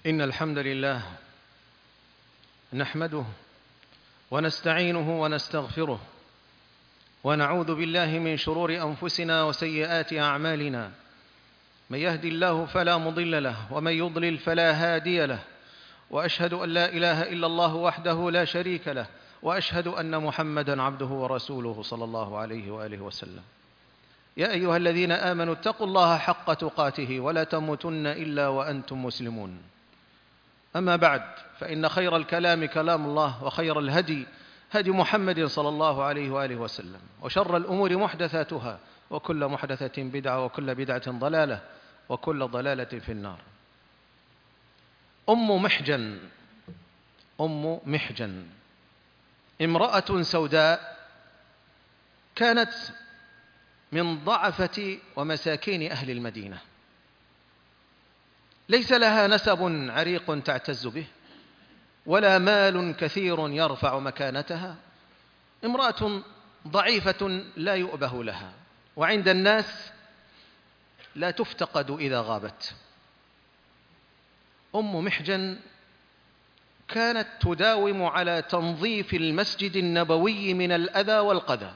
إن الحمد لله نحمده ونستعينه ونستغفره ونعوذ بالله من شرور أنفسنا وسيئات أعمالنا. من يهدي الله فلا مضل له ومن يضلل فلا هادي له، وأشهد أن لا إله إلا الله وحده لا شريك له، وأشهد أن محمدًا عبده ورسوله صلى الله عليه وآله وسلم. يا أيها الذين آمنوا اتقوا الله حق تقاته ولا تموتن إلا وأنتم مسلمون. أما بعد، فإن خير الكلام كلام الله، وخير الهدي هدي محمد صلى الله عليه وآله وسلم، وشر الأمور محدثاتها، وكل محدثة بدعة، وكل بدعة ضلالة، وكل ضلالة في النار. أم محجن امرأة سوداء كانت من ضعفة ومساكين أهل المدينة، ليس لها نسب عريق تعتز به ولا مال كثير يرفع مكانتها، امرأة ضعيفة لا يؤبه لها، وعند الناس لا تفتقد إذا غابت. أم محجن كانت تداوم على تنظيف المسجد النبوي من الأذى والقذى،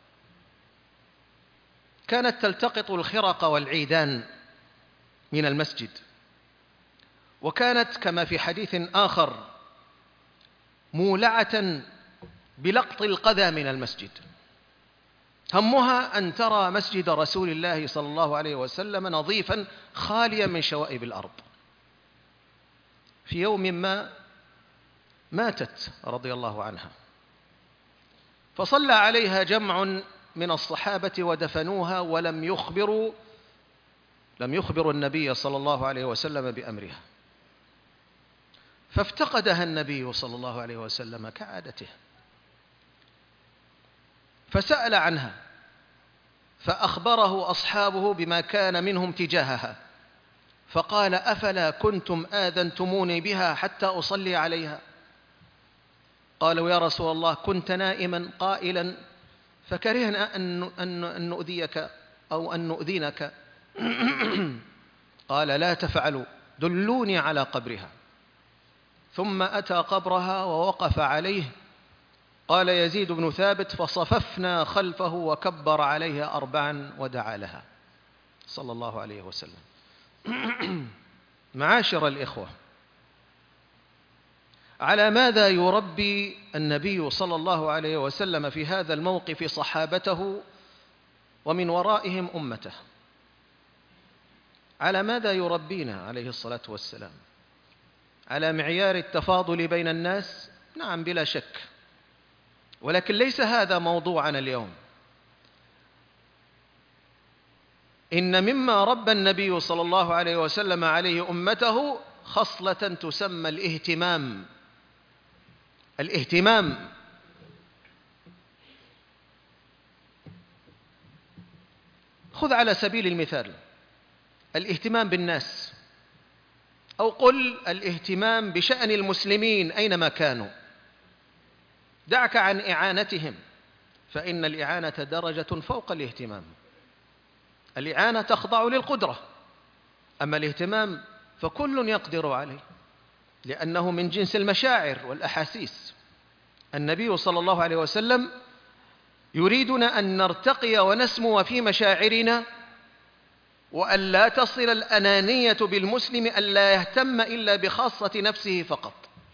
كانت تلتقط الخرق والعيدان من المسجد، وكانت كما في حديث آخر مولعة بلقط القذى من المسجد. همها أن ترى مسجد رسول الله صلى الله عليه وسلم نظيفا خاليا من شوائب الأرض. في يوم ما ماتت رضي الله عنها، فصلى عليها جمع من الصحابة ودفنوها، ولم يخبروا النبي صلى الله عليه وسلم بأمرها، فافتقدها النبي صلى الله عليه وسلم كعادته، فسأل عنها، فأخبره أصحابه بما كان منهم تجاهها، فقال: أفلا كنتم آذنتموني بها حتى أصلي عليها؟ قالوا: يا رسول الله، كنت نائما قائلا فكرهنا أن نؤذيك أو أن نؤذينك. قال: لا تفعلوا، دلوني على قبرها. ثم أتى قبرها ووقف عليه. قال يزيد بن ثابت: فصففنا خلفه وكبر عليها 4 ودعا لها صلى الله عليه وسلم. معاشر الإخوة، على ماذا يربي النبي صلى الله عليه وسلم في هذا الموقف صحابته ومن ورائهم أمته؟ على ماذا يربينا عليه الصلاة والسلام؟ على معيار التفاضل بين الناس؟ نعم، بلا شك، ولكن ليس هذا موضوعنا اليوم. إن مما ربى النبي صلى الله عليه وسلم عليه أمته خصلة تسمى الاهتمام. خذ على سبيل المثال الاهتمام بالناس، أو قل الاهتمام بشأن المسلمين أينما كانوا. دعك عن إعانتهم، فإن الإعانة درجة فوق الاهتمام. الإعانة تخضع للقدرة، أما الاهتمام فكل يقدر عليه، لأنه من جنس المشاعر والأحاسيس. النبي صلى الله عليه وسلم يريدنا أن نرتقي ونسمو في مشاعرنا، وأن لا تصل الأنانية بالمسلم أن لا يهتم إلا بخاصة نفسه فقط،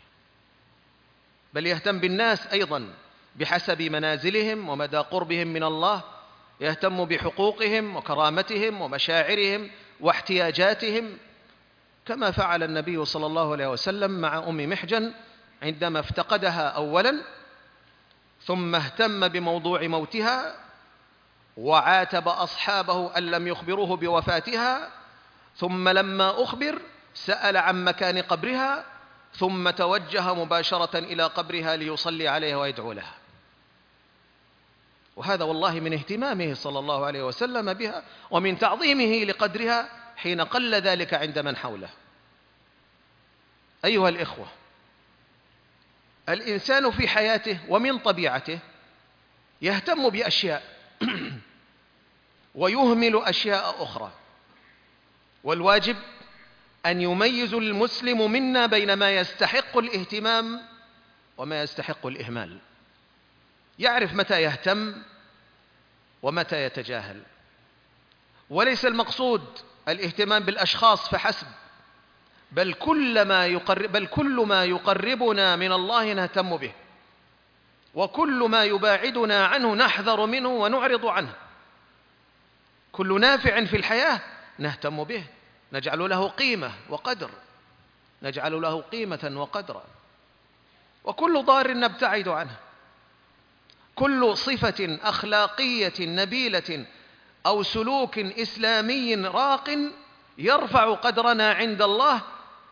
بل يهتم بالناس أيضا بحسب منازلهم ومدى قربهم من الله، يهتم بحقوقهم وكرامتهم ومشاعرهم واحتياجاتهم، كما فعل النبي صلى الله عليه وسلم مع أم محجن عندما افتقدها أولا، ثم اهتم بموضوع موتها، وعاتب أصحابه أن لم يخبروه بوفاتها، ثم لما أخبر سأل عن مكان قبرها، ثم توجه مباشرة إلى قبرها ليصلي عليها ويدعو لها. وهذا والله من اهتمامه صلى الله عليه وسلم بها، ومن تعظيمه لقدرها حين قل ذلك عند من حوله. أيها الإخوة، الإنسان في حياته ومن طبيعته يهتم بأشياء ويهمل أشياء أخرى، والواجب أن يميز المسلم منا بين ما يستحق الاهتمام وما يستحق الإهمال، يعرف متى يهتم ومتى يتجاهل. وليس المقصود الاهتمام بالأشخاص فحسب، بل كل ما يقربنا من الله نهتم به، وكل ما يباعدنا عنه نحذر منه ونعرض عنه. كل نافع في الحياة نهتم به، نجعل له قيمة وقدر، نجعل له قيمة وقدرا. وكل ضار نبتعد عنه. كل صفة أخلاقية نبيلة أو سلوك إسلامي راق يرفع قدرنا عند الله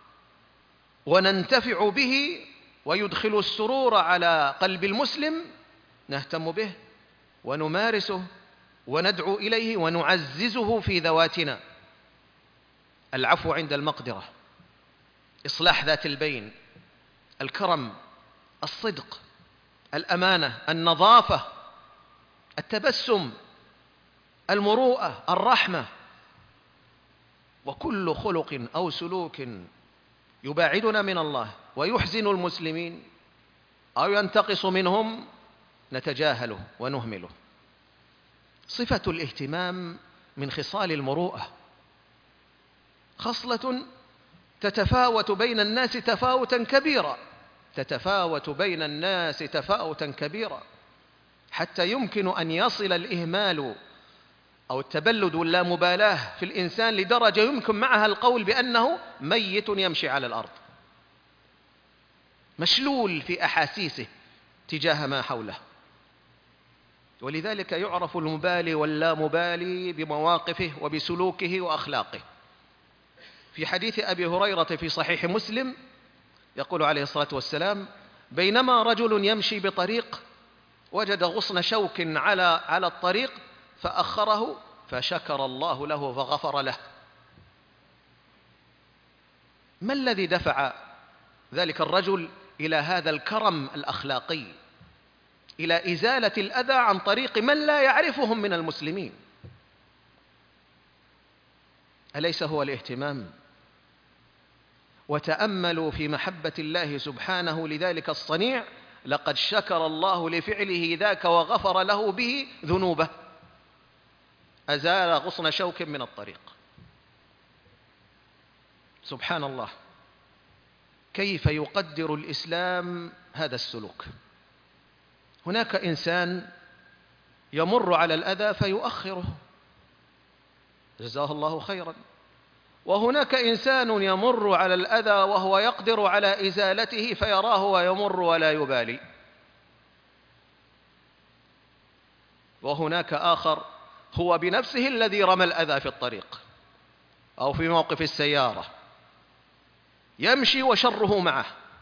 وننتفع به ويدخل السرور على قلب المسلم نهتم به ونمارسه وندعو إليه ونعززه في ذواتنا. العفو عند المقدرة، إصلاح ذات البين، الكرم، الصدق، الأمانة، النظافة، التبسم، المروءة، الرحمة. وكل خلق أو سلوك يباعدنا من الله ويحزن المسلمين أو ينتقص منهم نتجاهله ونهمله. صفة الاهتمام من خصال المروءة، خصلة تتفاوت بين الناس تفاوتا كبيرا، تتفاوت بين الناس تفاوتا كبيرا، حتى يمكن أن يصل الإهمال أو التبلد واللامبالاة في الإنسان لدرجة يمكن معها القول بأنه ميت يمشي على الأرض، مشلول في أحاسيسه تجاه ما حوله. ولذلك يعرف المبالي واللامبالي بمواقفه وبسلوكه وأخلاقه. في حديث أبي هريرة في صحيح مسلم يقول عليه الصلاة والسلام: بينما رجل يمشي بطريق وجد غصن شوك على الطريق فأخره فشكر الله له فغفر له. ما الذي دفع ذلك الرجل إلى هذا الكرم الأخلاقي، إلى إزالة الأذى عن طريق من لا يعرفهم من المسلمين؟ أليس هو الاهتمام؟ وتأملوا في محبة الله سبحانه لذلك الصنيع: لقد شكر الله لفعله ذاك وغفر له به ذنوبه، أزال غصن شوك من الطريق. سبحان الله، كيف يقدر الإسلام هذا السلوك؟ هناك إنسان يمر على الأذى فيؤخره، جزاه الله خيرا، وهناك إنسان يمر على الأذى وهو يقدر على إزالته فيراه ويمر ولا يبالي، وهناك آخر هو بنفسه الذي رمى الأذى في الطريق أو في موقف السيارة، يمشي وشره معه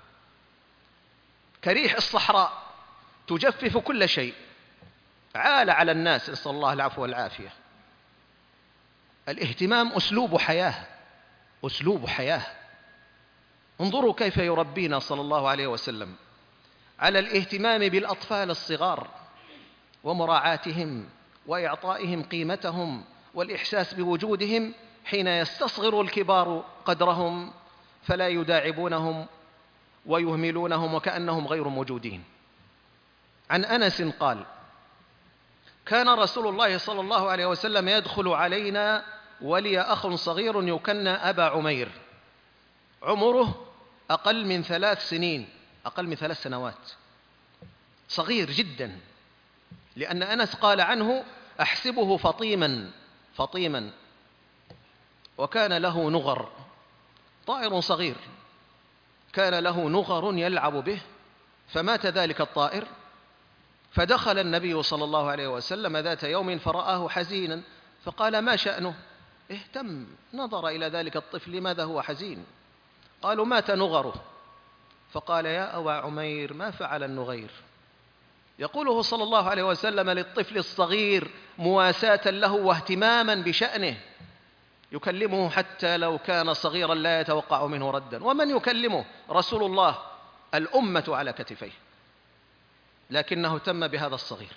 كريح الصحراء تجفف كل شيء، عال على الناس، نسأل الله العفو والعافية. الاهتمام أسلوب حياة، أسلوب حياة. انظروا كيف يربينا صلى الله عليه وسلم على الاهتمام بالأطفال الصغار ومراعاتهم وإعطائهم قيمتهم والإحساس بوجودهم حين يستصغر الكبار قدرهم فلا يداعبونهم ويهملونهم وكأنهم غير موجودين. عن أنس قال: كان رسول الله صلى الله عليه وسلم يدخل علينا ولي أخ صغير يكنى أبا عمير، عمره أقل من 3 سنين، أقل من 3 سنوات، صغير جدا، لأن أنس قال عنه: أحسبه فطيما، وكان له نغر، طائر صغير كان له نغر يلعب به، فمات ذلك الطائر، فدخل النبي صلى الله عليه وسلم ذات يوم فرآه حزينا فقال: ما شأنه؟ اهتم، نظر إلى ذلك الطفل، لماذا هو حزين؟ قالوا: مات نغره. فقال: يا أبا عمير، ما فعل النغير؟ يقوله صلى الله عليه وسلم للطفل الصغير مواساة له واهتماما بشأنه، يكلمه حتى لو كان صغيرا لا يتوقع منه ردا. ومن يكلمه؟ رسول الله، الأمة على كتفيه، لكنه اهتم بهذا الصغير.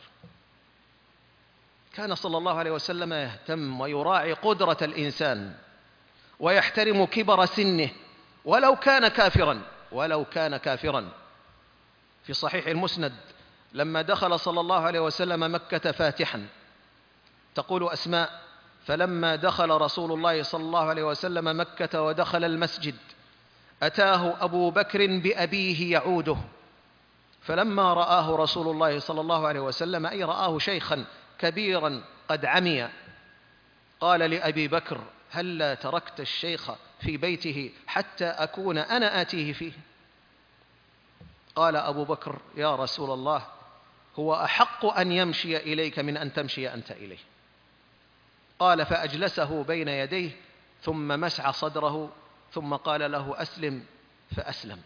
كان صلى الله عليه وسلم يهتم ويراعي قدرة الإنسان ويحترم كبر سنه ولو كان كافرا، ولو كان كافرا. في صحيح المسند لما دخل صلى الله عليه وسلم مكة فاتحا، تقول أسماء: فلما دخل رسول الله صلى الله عليه وسلم مكة ودخل المسجد أتاه أبو بكر بأبيه يعوده، فلما رآه رسول الله صلى الله عليه وسلم، أي رآه شيخا كبيرا قد عمي، قال لأبي بكر: هلا تركت الشيخ في بيته حتى أكون أنا آتيه فيه؟ قال أبو بكر: يا رسول الله، هو أحق أن يمشي إليك من أن تمشي أنت إليه. قال: فأجلسه بين يديه ثم مسح صدره ثم قال له: أسلم، فأسلم.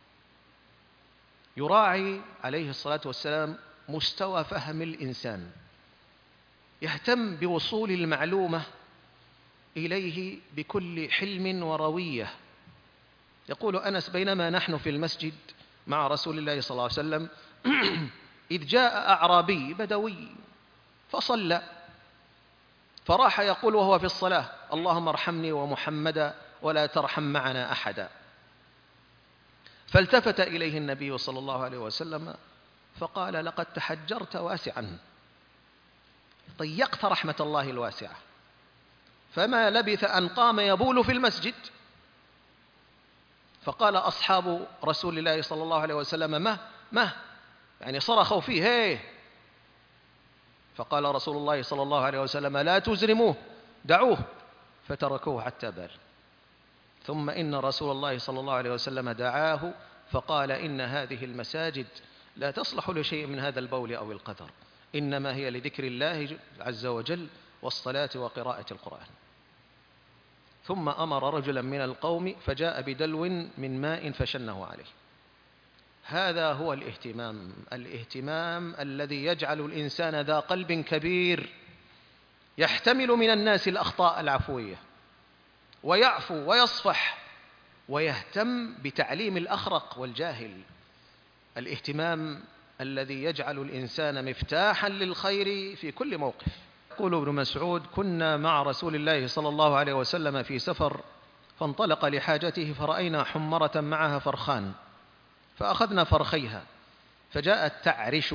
يراعي عليه الصلاة والسلام مستوى فهم الإنسان، يهتم بوصول المعلومة إليه بكل حلم وروية. يقول أنس: بينما نحن في المسجد مع رسول الله صلى الله عليه وسلم إذ جاء أعرابي بدوي فصلى، فراح يقول وهو في الصلاة: اللهم ارحمني ومحمدا ولا ترحم معنا أحدا. فالتفت إليه النبي صلى الله عليه وسلم فقال: لقد تحجرت واسعا، ضيقت رحمة الله الواسعة. فما لبث أن قام يبول في المسجد، فقال أصحاب رسول الله صلى الله عليه وسلم: ما يعني صرخوا فيه هيه. فقال رسول الله صلى الله عليه وسلم: لا تزرموه، دعوه، فتركوه حتى بال. ثم إن رسول الله صلى الله عليه وسلم دعاه فقال: إن هذه المساجد لا تصلح لشيء من هذا البول أو القدر، إنما هي لذكر الله عز وجل والصلاة وقراءة القرآن. ثم أمر رجلا من القوم فجاء بدلو من ماء فشنه عليه. هذا هو الاهتمام الذي يجعل الإنسان ذا قلب كبير، يحتمل من الناس الأخطاء العفوية ويعفو ويصفح ويهتم بتعليم الأخرق والجاهل. الاهتمام الذي يجعل الإنسان مفتاحا للخير في كل موقف. يقول ابن مسعود: كنا مع رسول الله صلى الله عليه وسلم في سفر، فانطلق لحاجته فرأينا حمرة معها فرخان، فأخذنا فرخيها، فجاءت تعرش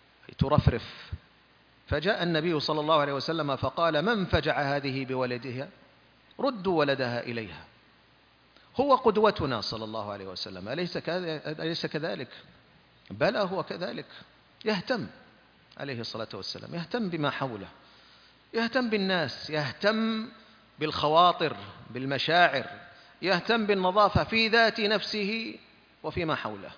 ترفرف، فجاء النبي صلى الله عليه وسلم فقال: من فجع هذه بولدها؟ ردوا ولدها إليها. هو قدوتنا صلى الله عليه وسلم، أليس كذلك؟ بلى هو كذلك. يهتم عليه الصلاة والسلام، يهتم بما حوله، يهتم بالناس، يهتم بالخواطر، بالمشاعر، يهتم بالنظافة في ذات نفسه وفيما حوله،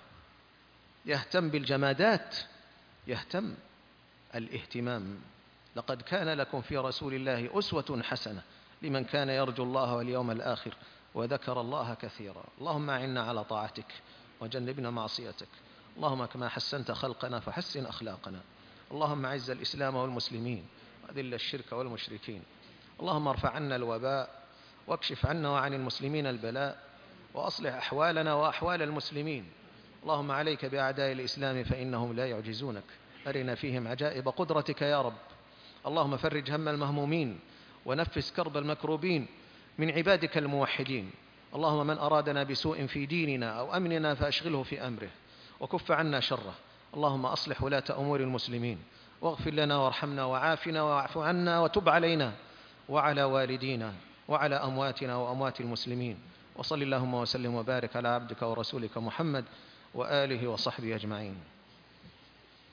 يهتم بالجمادات، يهتم. الاهتمام. لقد كان لكم في رسول الله أسوة حسنة لمن كان يرجو الله واليوم الآخر وذكر الله كثيرا. اللهم أعنا على طاعتك وجنبنا معصيتك. اللهم كما حسنت خلقنا فحسن أخلاقنا. اللهم أعز الإسلام والمسلمين وأذل الشرك والمشركين. اللهم ارفع عنا الوباء واكشف عنا وعن المسلمين البلاء وأصلح أحوالنا وأحوال المسلمين. اللهم عليك بأعداء الإسلام فإنهم لا يعجزونك، أرنا فيهم عجائب قدرتك يا رب. اللهم فرج هم المهمومين ونفس كرب المكروبين من عبادك الموحدين. اللهم من أرادنا بسوء في ديننا أو أمننا فأشغله في أمره وكف عنا شره. اللهم أصلح ولاة أمور المسلمين واغفر لنا وارحمنا وعافنا واعف عنا وتب علينا وعلى والدينا وعلى أمواتنا وأموات المسلمين. وصل اللهم وسلم وبارك على عبدك ورسولك محمد وآله وصحبه أجمعين.